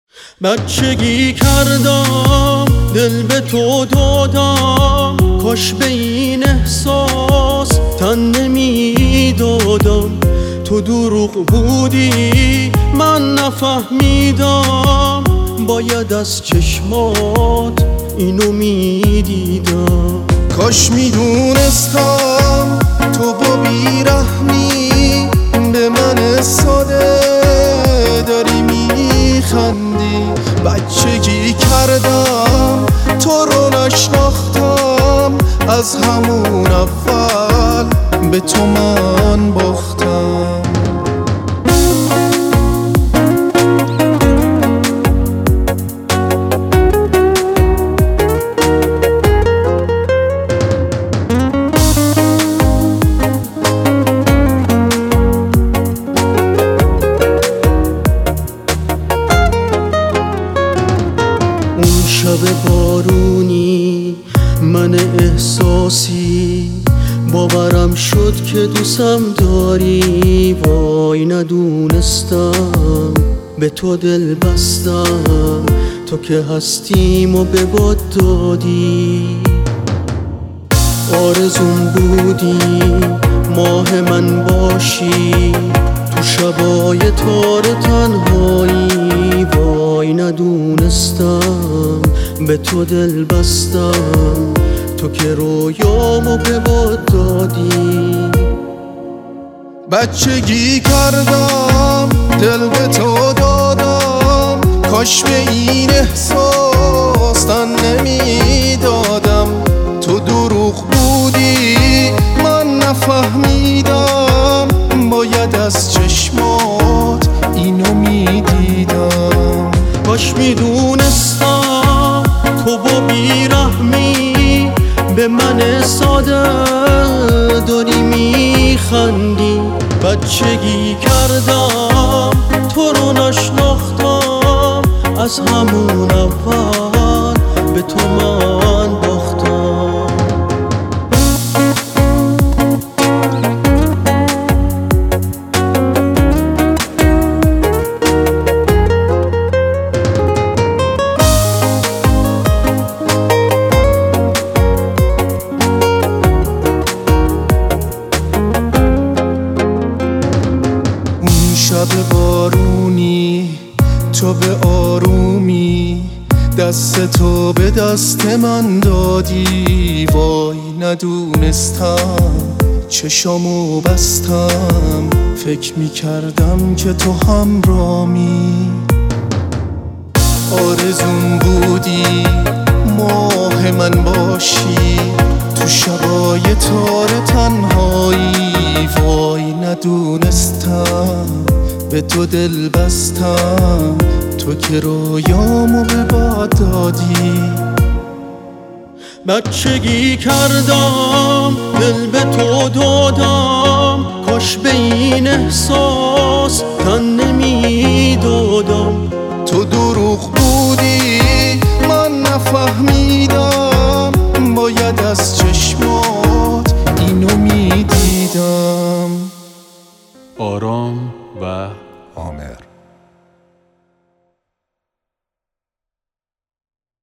بچگی کردم دل به تو دادم، کاش به این احساس تن نمیدادم. تو دروغ بودی من نفهمیدم، باید از چشمات اینو میدیدم. کاش میدونستم تو با بیرحمی به من ساده داری میخندی. بچگی کردم تو رو نشناختم، از همون اول به تو من باختم. اون شب بارونی من احساسی باورم شد که دوستم داری. وای ندونستم به تو دل بستم، تو که هستیم و به باد دادی. آرزوم بودی ماه من باشی تو شبای تار تنهایی. وای ندونستم به تو دل بستم، تو که رویامو به باد دادی. بچگی کردم دل به تو دادم، کاش به این احساس تن نمیدادم. تو دروغ بودی من نفهمیدم، باید از چشمات اینو میدیدم. کاش میدونستم تو با بیرحمی به من ساده داری میخندی. بچگی کردم تو رو نشناختم، از همون اول به تو من باختم. شب بارونی تو به آرومی دست تو به دست من دادی. وای ندونستم چشامو بستم، فکر میکردم که تو همرامی. آرزوم بودی ماه من باشی تو شبای تار تنهایی. وای ندونستم به تو دل بستم، تو که رویامو به باد دادی. بچگی کردم دل به تو دادم، کاش به این احساس تن نمیدادم.